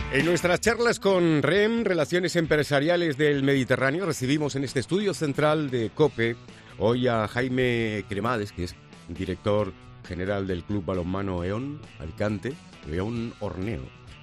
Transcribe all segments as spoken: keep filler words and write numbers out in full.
En nuestras charlas con R E M, Relaciones Empresariales del Mediterráneo, recibimos en este estudio central de COPE hoy a Jaime Cremades, que es director general del Club Balonmano E.ON Alicante, E.ON Orneo,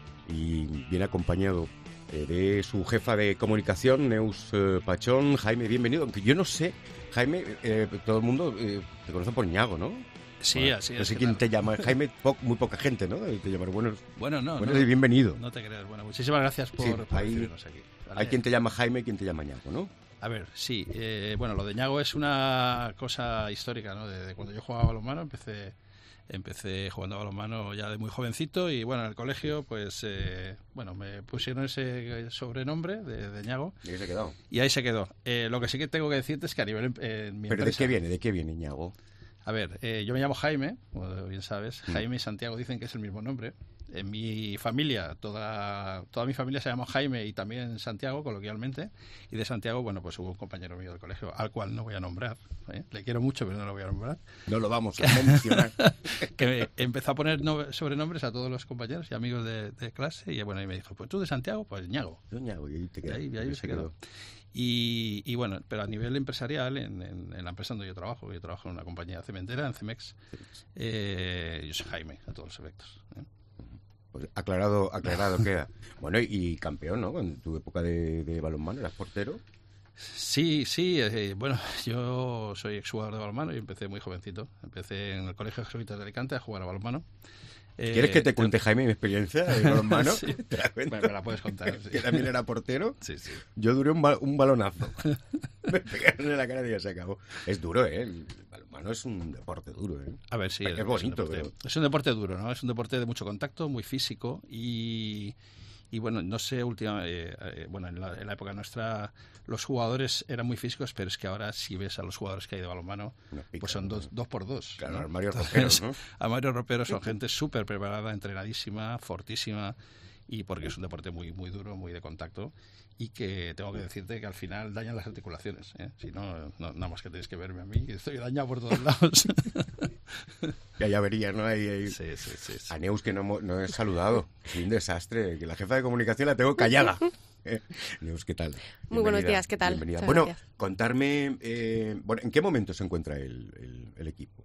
y viene acompañado eh, de su jefa de comunicación, Neus eh, Pachón. Jaime, bienvenido. Aunque yo no sé, Jaime, eh, todo el mundo eh, te conoce por Ñago, ¿no? Sí, bueno, así es. No sé quién te llama. Jaime, po muy poca gente, ¿no? Te llaman buenos. Bueno, no. Buenos no, y bienvenido. No te creas. Bueno, muchísimas gracias por, sí, por hay, recibirnos aquí. ¿Vale? Hay quien te llama Jaime y quien te llama Ñago, ¿no? A ver, sí. Eh, bueno, lo de Ñago es una cosa histórica, ¿no? De, de cuando yo jugaba balonmano, empecé, empecé jugando a balonmano ya de muy jovencito y, bueno, en el colegio, pues, eh, bueno, me pusieron ese sobrenombre de, de Ñago. Y ahí se quedó. Y ahí se quedó. Eh, lo que sí que tengo que decirte es que a nivel eh, en mi ¿Pero empresa, de qué viene? ¿De qué viene Ñago? A ver, eh, yo me llamo Jaime, como bien sabes. Mm. Jaime y Santiago dicen que es el mismo nombre. En mi familia, toda, toda mi familia se llama Jaime y también Santiago, coloquialmente. Y de Santiago, bueno, pues hubo un compañero mío del colegio, al cual no voy a nombrar. ¿eh? Le quiero mucho, pero no lo voy a nombrar. No lo vamos a mencionar. Que empezó a poner no, sobrenombres a todos los compañeros y amigos de, de clase. Y bueno, y me dijo, pues tú de Santiago, pues Ñago. Yo Ñago, y ahí te Y quedas. ahí, y ahí se quedó. Y, y bueno, pero a nivel empresarial, en, en, en la empresa donde yo trabajo, yo trabajo en una compañía cementera, en Cemex, eh, yo soy Jaime, a todos los efectos. ¿eh? Pues aclarado, aclarado queda. Bueno, y, y campeón, ¿no? En tu época de, de balonmano, ¿eras portero? Sí, sí. Eh, bueno, yo soy exjugador de balonmano y empecé muy jovencito. Empecé en el Colegio Jesuitas de Alicante a jugar a balonmano. Eh, ¿Quieres que te cuente, Jaime, mi experiencia de balonmano? Sí. ¿Te la cuento? Bueno, me la puedes contar. Sí. Que también era portero. Sí, sí. Yo duré un, ba un balonazo. Me pegaron en la cara y ya se acabó. Es duro, ¿eh? El balonmano es un deporte duro, ¿eh? A ver, sí. Es, es bonito, es un, pero... es un deporte duro, ¿no? Es un deporte de mucho contacto, muy físico y... Y bueno, no sé, última, eh, eh, bueno, en la, en la época nuestra los jugadores eran muy físicos, pero es que ahora si ves a los jugadores que hay de balonmano, pica, pues son dos, dos por dos. Claro, ¿no? armarios roperos, ¿no? Armarios roperos son gente súper preparada, entrenadísima, fortísima, y porque es un deporte muy muy duro, muy de contacto, y que tengo que decirte que al final dañan las articulaciones. ¿eh? Si no, no, nada más que tenéis que verme a mí, estoy dañado por todos lados. Ya, ya verías, ¿no? Ahí, ahí. Sí, sí, sí, sí. A Neus, que no, no he saludado. Es un desastre. Que la jefa de comunicación la tengo callada. Eh, Neus, ¿qué tal? Muy Bienvenida, buenos días, ¿qué tal? Bienvenida. Muchas Bueno, gracias. contarme, eh, bueno, ¿en qué momento se encuentra el, el, el equipo?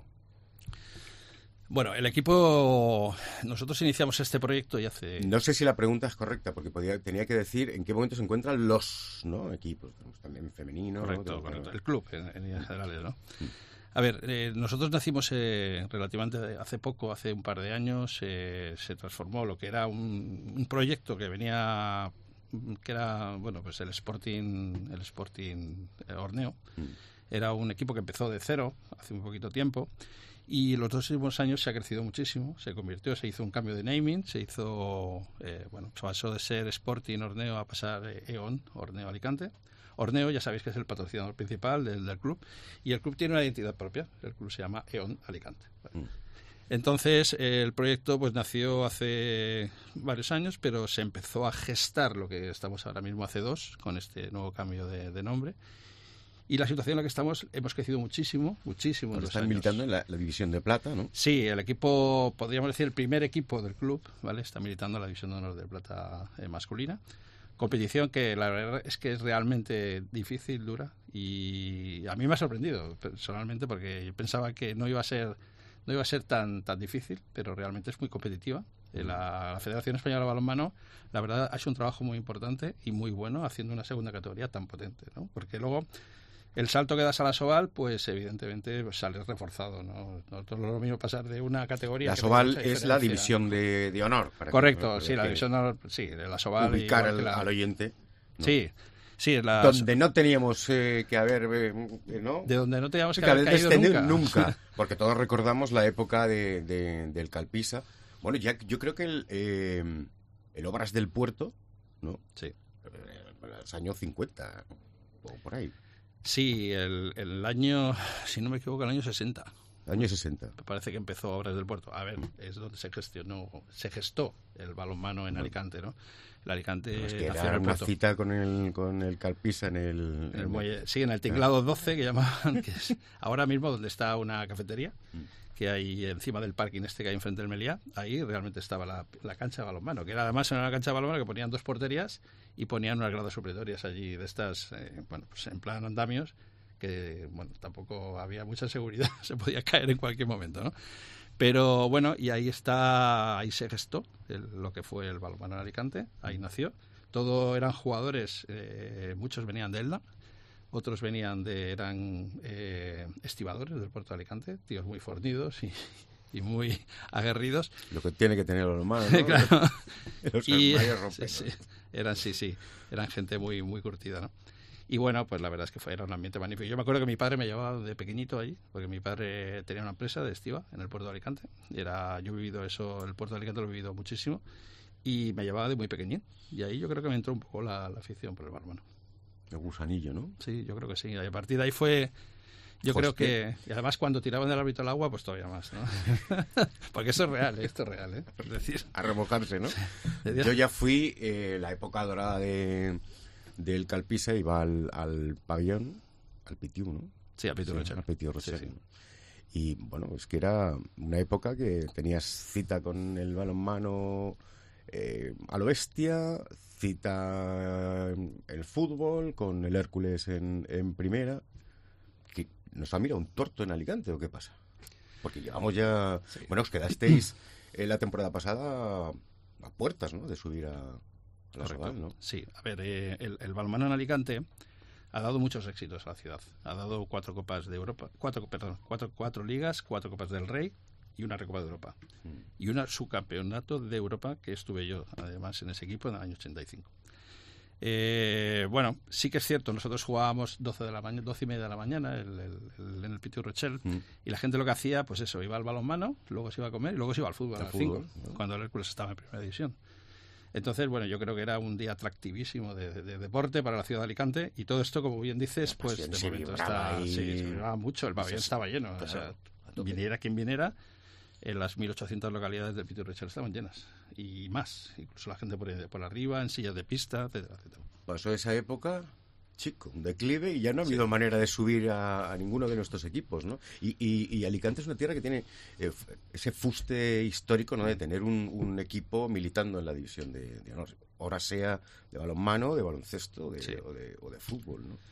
Bueno, el equipo, nosotros iniciamos este proyecto y hace... No sé si la pregunta es correcta, porque podía, tenía que decir en qué momento se encuentran los ¿no? equipos. Tenemos también femenino. Correcto, ¿no? correcto. El club, en, en líneas generales, ¿no? A ver, eh, nosotros nacimos eh, relativamente hace poco, hace un par de años, eh, se transformó lo que era un, un proyecto que venía, que era, bueno, pues el Sporting, el Sporting Orneo. Mm. Era un equipo que empezó de cero hace muy poquito tiempo. Y los dos últimos años se ha crecido muchísimo, se convirtió, se hizo un cambio de naming, se hizo, eh, bueno, pasó de ser Sporting Orneo a pasar eh, E.ON, Orneo Alicante. Orneo, ya sabéis que es el patrocinador principal del, del club, y el club tiene una identidad propia, el club se llama E.ON Alicante. Vale. Mm. Entonces, eh, el proyecto pues nació hace varios años, pero se empezó a gestar lo que estamos ahora mismo hace dos, con este nuevo cambio de, de nombre. Y la situación en la que estamos, hemos crecido muchísimo, muchísimo. Bueno, en los están años. militando en la, la división de plata, ¿no? Sí, el equipo, podríamos decir, el primer equipo del club, ¿vale? Está militando en la división de honor de plata eh, masculina. Competición que la verdad es que es realmente difícil, dura, y a mí me ha sorprendido personalmente porque yo pensaba que no iba a ser, no iba a ser tan, tan difícil, pero realmente es muy competitiva. La, la Federación Española de Balonmano, la verdad, ha hecho un trabajo muy importante y muy bueno haciendo una segunda categoría tan potente, ¿no? Porque luego el salto que das a la Soval, pues evidentemente pues, sales reforzado, ¿no? Nosotros lo mismo pasar de una categoría... La Soval es la división de, de honor. Para Correcto, que, sí, la división de honor, sí, de la Soval. Ubicar al, la... al oyente. ¿no? Sí, sí. La... Donde no teníamos eh, que haber... Eh, ¿no? De donde no teníamos que, que haber caído nunca. nunca. Porque todos recordamos la época de, de, del Calpisa. Bueno, ya yo creo que el, eh, el Obras del Puerto, ¿no? Sí. Eh, los años cincuenta o por ahí. Sí, el, el año, si no me equivoco, el año sesenta. Años sesenta. Me parece que empezó Obras del Puerto. A ver, es donde se gestionó, se gestó el balonmano en Alicante, ¿no? El Alicante es que nació era en el una puerto. cita con el, con el Calpisa en el... En el muelle, sí, en el Tinglado doce, que llamaban, que es ahora mismo donde está una cafetería, que hay encima del parking este que hay enfrente del Meliá. Ahí realmente estaba la, la cancha de balonmano, que era además una cancha de balonmano que ponían dos porterías y ponían unas gradas supletorias allí de estas, eh, bueno, pues en plan andamios, que bueno, tampoco había mucha seguridad, se podía caer en cualquier momento, ¿no? Pero bueno, y ahí está, ahí se gestó el, lo que fue el balonmano en Alicante, ahí nació. Todo eran jugadores, eh, muchos venían de Elda, otros venían de, eran eh, estibadores del puerto de Alicante, tíos muy fornidos y, y muy aguerridos. Lo que tiene que tener los hermanos, ¿no? Claro. Los Y, hermanos sí, sí, eran, sí, sí, eran gente muy, muy curtida, ¿no? Y bueno, pues la verdad es que fue, era un ambiente magnífico. Yo me acuerdo que mi padre me llevaba de pequeñito allí, porque mi padre tenía una empresa de estiva en el puerto de Alicante. Era, yo he vivido eso, el puerto de Alicante lo he vivido muchísimo, y me llevaba de muy pequeñín. Y ahí yo creo que me entró un poco la, la afición por el balonmano. El gusanillo, ¿no? Sí, yo creo que sí. Y a partir de ahí fue... Yo Hostia. creo que... Y además cuando tiraban del árbitro al agua, pues todavía más, ¿no? Porque eso es real, ¿eh? Esto es real, ¿eh? Es decir... A remojarse, ¿no? Yo ya fui, eh, la época dorada de... del Calpisa, iba al, al pabellón, al Pitiu, ¿no? Sí, al Pitiu Rochel. Al Pitiu Rochel. Sí, sí. Y bueno, es que era una época que tenías cita con el balonmano eh, a lo bestia, cita en el fútbol, con el Hércules en, en primera. Que ¿nos ha mirado un torto en Alicante o qué pasa? Porque llevamos ya... Sí. Bueno, os quedasteis eh, la temporada pasada a puertas, ¿no? De subir a... La Sobal, ¿no? Sí, a ver, eh, el, el balonmano en Alicante ha dado muchos éxitos a la ciudad. Ha dado cuatro copas de Europa, cuatro, perdón, cuatro, cuatro ligas, cuatro copas del Rey y una Recopa de Europa. Mm. Y un subcampeonato de Europa que estuve yo, además, en ese equipo en el año ochenta y cinco. Eh, bueno, sí que es cierto, nosotros jugábamos doce de la mañana, doce y media de la mañana el, el, el, en el Pitiu Rochel, mm. y la gente lo que hacía, pues eso, iba al balonmano, luego se iba a comer y luego se iba al fútbol a las cinco, ¿no? Cuando el Hércules estaba en primera división. Entonces, bueno, yo creo que era un día atractivísimo de, de, de deporte para la ciudad de Alicante, y todo esto, como bien dices, pues de momento está... Y... Sí, se vibraba mucho, el pabellón estaba lleno, claro, o sea, viniera quien viniera, en las mil ochocientas localidades del Pitiu Rochel estaban llenas, y más, incluso la gente por, por arriba, en sillas de pista, etcétera, etcétera. Pasó esa época... chico, un declive, y ya no ha habido sí. manera de subir a, a ninguno de nuestros equipos, ¿no? Y, y, y Alicante es una tierra que tiene eh, ese fuste histórico, ¿no? De tener un, un equipo militando en la división de, de no, ahora sea de balonmano, de baloncesto de, sí. o, de, o de fútbol, ¿no?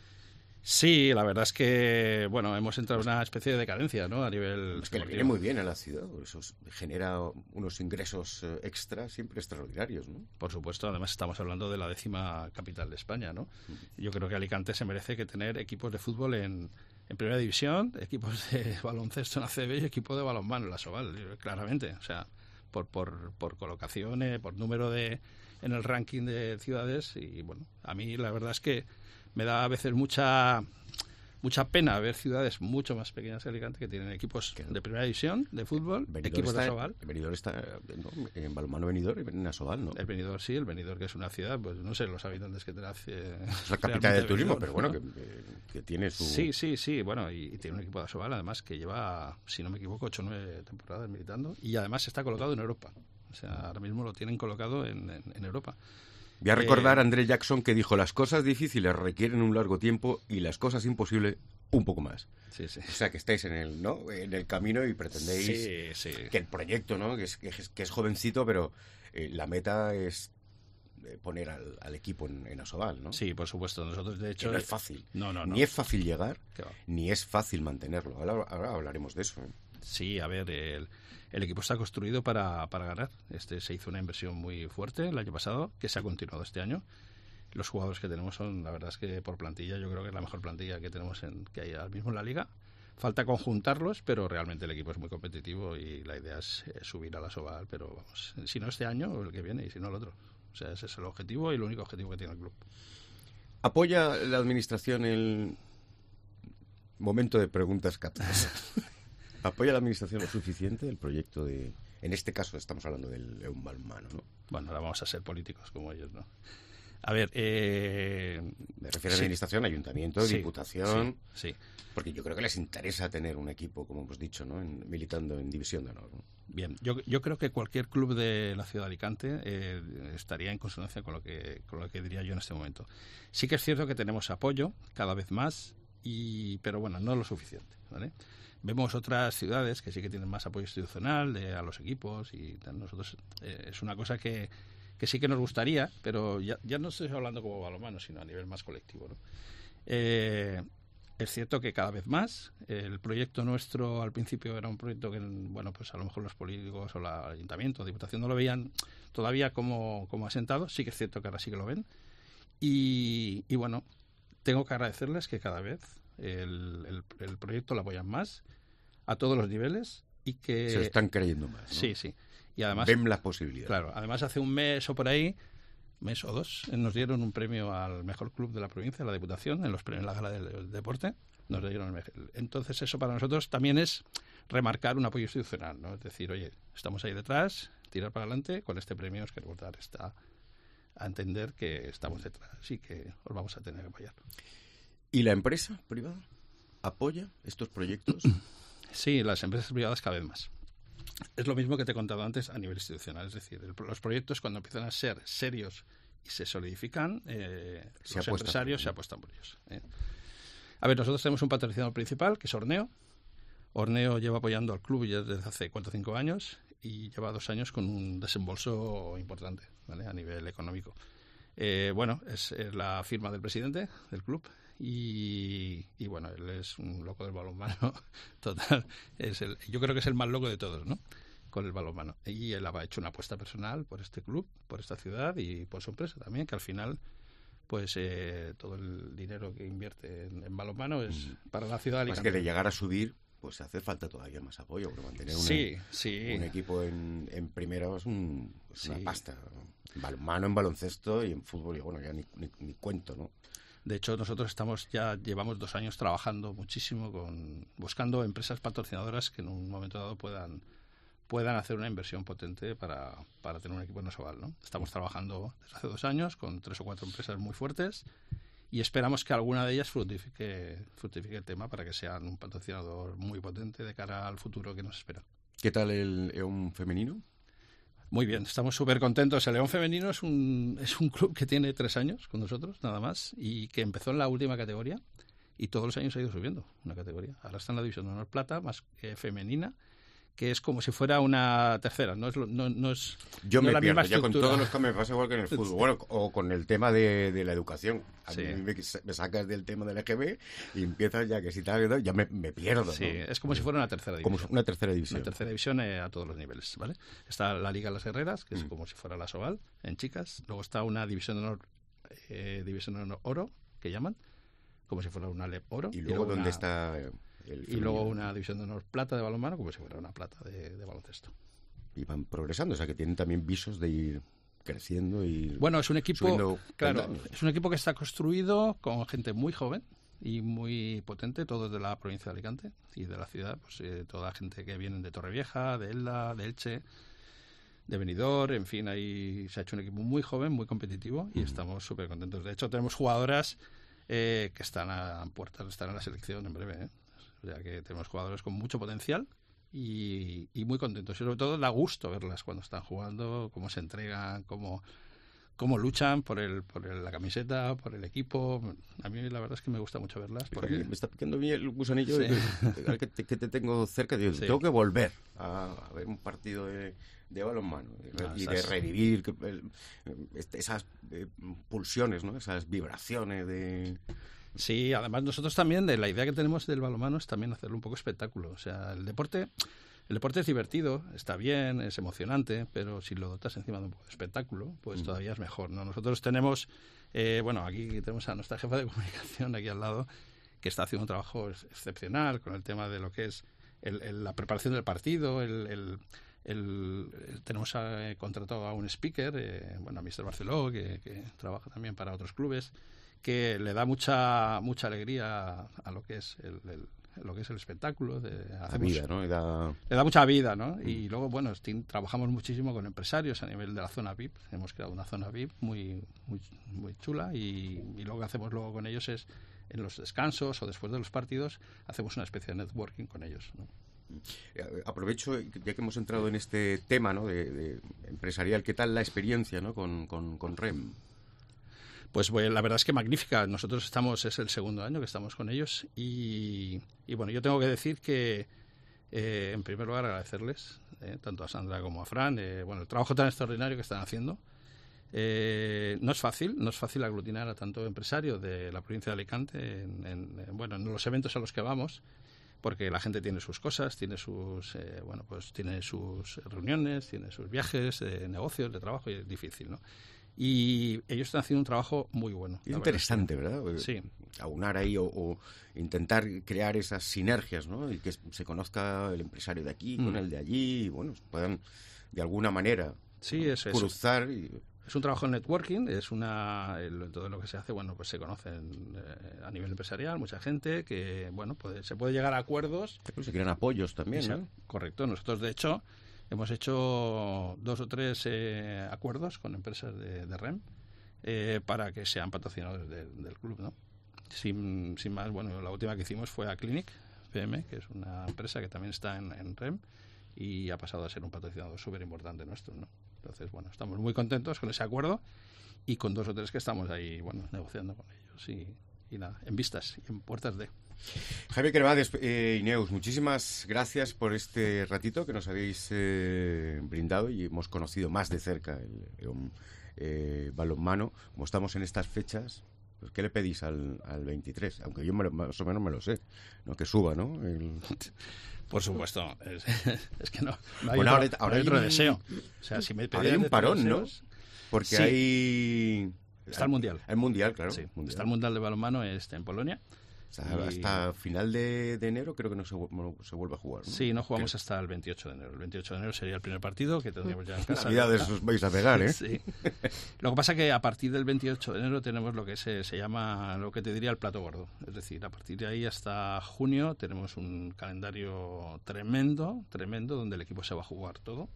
Sí, la verdad es que, bueno, hemos entrado en una especie de decadencia, ¿no? A nivel... Es que le viene muy bien a la ciudad, eso genera unos ingresos extra siempre extraordinarios, ¿no? Por supuesto, además estamos hablando de la décima capital de España, ¿no? Yo creo que Alicante se merece que tener equipos de fútbol en, en primera división, equipos de baloncesto en A C B y equipo de balonmano en la Sobal, claramente, o sea, por, por, por colocación, eh, por número de en el ranking de ciudades, y bueno, a mí la verdad es que me da a veces mucha mucha pena ver ciudades mucho más pequeñas que Alicante que tienen equipos de primera división de fútbol, Benidorm equipos está, de Sobal. El Benidorm está no, en balonmano Benidorm y en Asobal, ¿no? El Benidorm sí, el Benidorm, que es una ciudad, pues no sé los habitantes que tendrá. Eh, es la capital del turismo, pero bueno, ¿no? que, que tiene su... Sí, sí, sí, bueno, y, y tiene un equipo de Asobal, además, que lleva, si no me equivoco, ocho o nueve temporadas militando, y además está colocado en Europa. O sea, ahora mismo lo tienen colocado en, en, en Europa. Voy a recordar a André Jackson, que dijo: las cosas difíciles requieren un largo tiempo y las cosas imposibles un poco más. Sí, sí. O sea, que estáis en el, ¿no? en el camino y pretendéis sí, sí. que el proyecto, ¿no? que, es, que, es, que es jovencito, pero eh, la meta es poner al, al equipo en, en Asobal, ¿no? Sí, por supuesto. Nosotros, de hecho... Que no es fácil. No, no, no. Ni es fácil llegar, ni es fácil mantenerlo. Ahora, ahora hablaremos de eso, ¿eh? Sí, a ver, el... El equipo está construido para, para ganar. Este se hizo una inversión muy fuerte el año pasado, que se ha continuado este año. Los jugadores que tenemos son, la verdad es que por plantilla, yo creo que es la mejor plantilla que tenemos en, que hay ahora mismo en la liga. Falta conjuntarlos, pero realmente el equipo es muy competitivo y la idea es eh, subir a la Sobal, pero vamos, si no este año, o el que viene, y si no el otro. O sea, ese es el objetivo y el único objetivo que tiene el club. ¿Apoya la administración el momento de preguntas capciosas? ¿Apoya la administración lo suficiente el proyecto de... En este caso estamos hablando del balonmano, ¿no? Bueno, ahora vamos a ser políticos como ellos, ¿no? A ver, eh, me refiero sí. a administración, ayuntamiento, sí, diputación. Sí, sí. Porque yo creo que les interesa tener un equipo, como hemos dicho, ¿no? En, militando en División de Honor, ¿no? Bien, yo, yo creo que cualquier club de la ciudad de Alicante eh, estaría en consonancia con lo que con lo que diría yo en este momento. Sí que es cierto que tenemos apoyo cada vez más, y pero bueno, no lo suficiente, ¿vale? Vemos otras ciudades que sí que tienen más apoyo institucional de, a los equipos, y nosotros eh, es una cosa que, que sí que nos gustaría, pero ya, ya no estoy hablando como balonmano, sino a nivel más colectivo, ¿no? Eh, Es cierto que cada vez más, el proyecto nuestro al principio era un proyecto que, bueno, pues a lo mejor los políticos o el ayuntamiento, diputación no lo veían todavía como, como asentado. Sí que es cierto que ahora sí que lo ven. Y, y bueno, tengo que agradecerles que cada vez el, el, el proyecto lo apoyan más a todos los niveles y que... Se lo están creyendo más, ¿no? Sí, sí. Y además... Ven las posibilidades. Claro, además hace un mes o por ahí... mes o dos, nos dieron un premio al mejor club de la provincia, la Diputación, en los premios en la gala del, del deporte. Nos dieron el mejor. Entonces eso para nosotros también es remarcar un apoyo institucional, ¿no? Es decir, oye, estamos ahí detrás, tirar para adelante, con este premio os queremos dar esta, a entender que estamos detrás y que os vamos a tener que apoyar. ¿Y la empresa privada apoya estos proyectos? Sí, las empresas privadas cada vez más. Es lo mismo que te he contado antes a nivel institucional, es decir, el, los proyectos cuando empiezan a ser serios y se solidifican, eh, se los por empresarios se apuestan por ellos. ¿eh? A ver, nosotros tenemos un patrocinador principal, que es Orneo. Orneo lleva apoyando al club ya desde hace cuatro o cinco años y lleva dos años con un desembolso importante, ¿vale? A nivel económico. Eh, bueno, es, es la firma del presidente del club. Y, y bueno, él es un loco del balonmano total. Es el, yo creo que es el más loco de todos, ¿no? Con el balonmano. Y él ha hecho una apuesta personal por este club, por esta ciudad y por su empresa también, que al final, pues eh, todo el dinero que invierte en, en balonmano es mm. para la ciudad de Alicante. Más que de llegar a subir, pues hace falta todavía más apoyo, porque mantener una, sí, sí. un equipo en, en primera es, un, es sí. una pasta. En balonmano, en baloncesto y en fútbol, y bueno, ya ni, ni, ni cuento, ¿no? De hecho, nosotros estamos ya llevamos dos años trabajando muchísimo con buscando empresas patrocinadoras que en un momento dado puedan puedan hacer una inversión potente para, para tener un equipo en Osobal, ¿no? Estamos trabajando desde hace dos años con tres o cuatro empresas muy fuertes y esperamos que alguna de ellas fructifique, fructifique el tema para que sean un patrocinador muy potente de cara al futuro que nos espera. ¿Qué tal el E O M femenino? Muy bien, estamos súper contentos. El León Femenino es un, es un club que tiene tres años con nosotros, nada más, y que empezó en la última categoría y todos los años ha ido subiendo una categoría. Ahora está en la División de Honor Plata, más que femenina, que es como si fuera una tercera, no es, no, no es Yo no me la pierdo, misma ya con estructura. todos los cambios me pasa igual que en el fútbol, bueno, o con el tema de, de la educación. A sí. mí me, me sacas del tema del E G B y empiezas ya que si tal, ya me, me pierdo. Sí, ¿no? es como si fuera una tercera división. Como una tercera división. Una tercera división eh, a todos los niveles, ¿vale? Está la Liga Las Guerreras, que es mm. como si fuera la Sobal, en chicas. Luego está una División de Honor, eh, División de Honor Oro, que llaman, como si fuera una L E P Oro. ¿Y luego, y luego dónde una... está...? El y luego una División de Honor Plata de balonmano, como si fuera una plata de, de baloncesto. Y van progresando, o sea que tienen también visos de ir creciendo y bueno, es un equipo, claro, peldaños. Es un equipo que está construido con gente muy joven y muy potente, todos de la provincia de Alicante y de la ciudad, pues eh, toda gente que viene de Torrevieja, de Elda, de Elche, de Benidorm, en fin, ahí se ha hecho un equipo muy joven, muy competitivo y mm. estamos súper contentos. De hecho, tenemos jugadoras eh, que están a puertas de estar en la selección en breve, ¿eh? O sea que tenemos jugadores con mucho potencial y, y muy contentos. Y sobre todo da gusto verlas cuando están jugando, cómo se entregan, cómo, cómo luchan por el por el, la camiseta, por el equipo. A mí la verdad es que me gusta mucho verlas. Porque... Me está picando bien el gusanillo sí. de, que, te, que te tengo cerca. Digo, sí. Tengo que volver a, a ver un partido de, de balonmano no, y esas... de revivir que, el, esas eh, pulsiones, ¿no? Esas vibraciones de... Sí, además nosotros también, de la idea que tenemos del balonmano es también hacerlo un poco espectáculo. O sea, el deporte, el deporte es divertido, está bien, es emocionante, pero si lo dotas encima de un poco de espectáculo, pues mm. todavía es mejor, ¿no? Nosotros tenemos, eh, bueno, aquí tenemos a nuestra jefa de comunicación aquí al lado, que está haciendo un trabajo excepcional con el tema de lo que es el, el, la preparación del partido, el... el El, el, tenemos eh, contratado a un speaker, eh, bueno, a mister Barceló, que, que trabaja también para otros clubes, que le da mucha mucha alegría a, a lo que es el, el, lo que es el espectáculo. De, hacemos, vida, ¿no? Le da... le da mucha vida, ¿no? Mm. Y luego, bueno, trabajamos muchísimo con empresarios a nivel de la zona V I P. Hemos creado una zona V I P muy, muy, muy chula y, y lo que hacemos luego con ellos es, en los descansos o después de los partidos, hacemos una especie de networking con ellos, ¿no? Aprovecho, ya que hemos entrado en este tema, ¿no? de, de empresarial, ¿qué tal la experiencia, ¿no? con, con, con REM? Pues bueno, la verdad es que magnífica. Nosotros estamos, es el segundo año que estamos con ellos y, y bueno, yo tengo que decir que eh, en primer lugar agradecerles, eh, tanto a Sandra como a Fran, eh, bueno, el trabajo tan extraordinario que están haciendo. Eh, no es fácil, no es fácil aglutinar a tanto empresarios de la provincia de Alicante en, en, en, bueno, en los eventos a los que vamos, porque la gente tiene sus cosas, tiene sus eh, bueno, pues tiene sus reuniones, tiene sus viajes de negocios, de trabajo, y es difícil, ¿no? Y ellos están haciendo un trabajo muy bueno. Es interesante, ¿verdad? Sí. Aunar ahí o, o intentar crear esas sinergias, ¿no? Y que se conozca el empresario de aquí mm. con el de allí, y bueno, puedan de alguna manera sí, ¿no? eso, cruzar. Eso. Y... Es un trabajo en networking, es una el, todo lo que se hace, bueno, pues se conocen eh, a nivel empresarial, mucha gente que, bueno, puede, se puede llegar a acuerdos. Pero se crean apoyos también, ¿no? Correcto. Nosotros, de hecho, hemos hecho dos o tres eh, acuerdos con empresas de, de REM eh, para que sean patrocinadores de, del club, ¿no? Sin, sin más, bueno, la última que hicimos fue a Clinic P M, que es una empresa que también está en, en REM y ha pasado a ser un patrocinador súper importante nuestro, ¿no? Entonces, bueno, estamos muy contentos con ese acuerdo y con dos o tres que estamos ahí, bueno, negociando con ellos y, y nada, en vistas y en puertas de... Jaime Cremades, eh, Ineus, muchísimas gracias por este ratito que nos habéis eh, brindado y hemos conocido más de cerca el, el eh, balonmano. Como estamos en estas fechas, pues ¿qué le pedís al, al veintitrés? Aunque yo me lo, más o menos me lo sé, ¿no? Que suba, ¿no? El... Por supuesto, es, es que no, no hay bueno, otro, ahora, ahora no hay otro un, deseo. O sea, si me ahora hay un parón, deseos, ¿no? Porque sí. hay... Está el Mundial. El Mundial, claro. Sí, mundial. Está el Mundial de balonmano este, en Polonia. O sea, y... hasta final de, de enero creo que no se, no se vuelve a jugar, ¿no? Sí, no jugamos creo. hasta el veintiocho de enero. El veintiocho de enero sería el primer partido que tendríamos ya en casa. Navidades os vais a pegar, ¿eh? Sí. Lo que pasa es que a partir del veintiocho de enero tenemos lo que se, se llama, lo que te diría el plato gordo. Es decir, a partir de ahí hasta junio tenemos un calendario tremendo, tremendo, donde el equipo se va a jugar todo.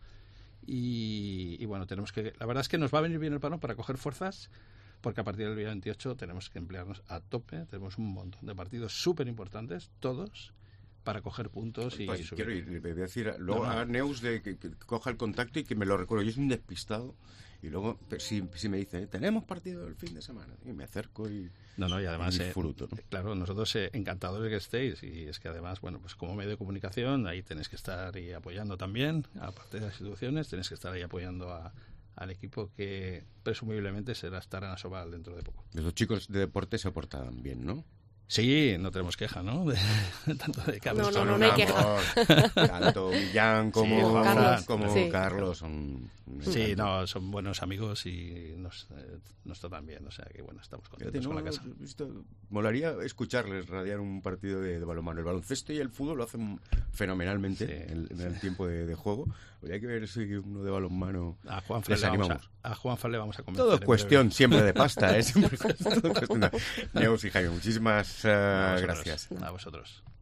Y, y bueno, tenemos que... La verdad es que nos va a venir bien el parón para coger fuerzas, porque a partir del día veintiocho tenemos que emplearnos a tope. Tenemos un montón de partidos súper importantes, todos, para coger puntos y pues subir. Quiero ir, le voy a decir luego no, no. a Neus de que, que coja el contacto y que me lo recuerde. Yo soy un despistado y luego si, si me dice, tenemos partido el fin de semana, y me acerco y, no, no, y además, y disfruto, ¿no? Eh, claro, nosotros eh, encantados de que estéis, y es que además, bueno, pues como medio de comunicación, ahí tenéis que estar ahí apoyando también, aparte de las instituciones, tenéis que estar ahí apoyando a al equipo que presumiblemente será estar en Asobal dentro de poco. Los chicos de deporte se portan bien, ¿no? Sí, no tenemos queja, ¿no? De, tanto de Carlos. No, no, no, no hay queja. Tanto Millán como, sí, como Carlos, como sí. Carlos son... Sí, no, son buenos amigos y nos, eh, nos tratan bien, o sea que bueno, estamos contentos no, con la casa. Esto, molaría escucharles radiar un partido de, de balonmano. El baloncesto y el fútbol lo hacen fenomenalmente sí, en, en sí. el tiempo de, de juego. Habría que ver si uno de balonmano a Juanfa les le vamos animamos. a, a Juanfa le vamos a convencer. Todo cuestión siempre de pasta, ¿eh? Siempre todo cuestión de... Neus y Jaime, muchísimas uh, a gracias. A vosotros.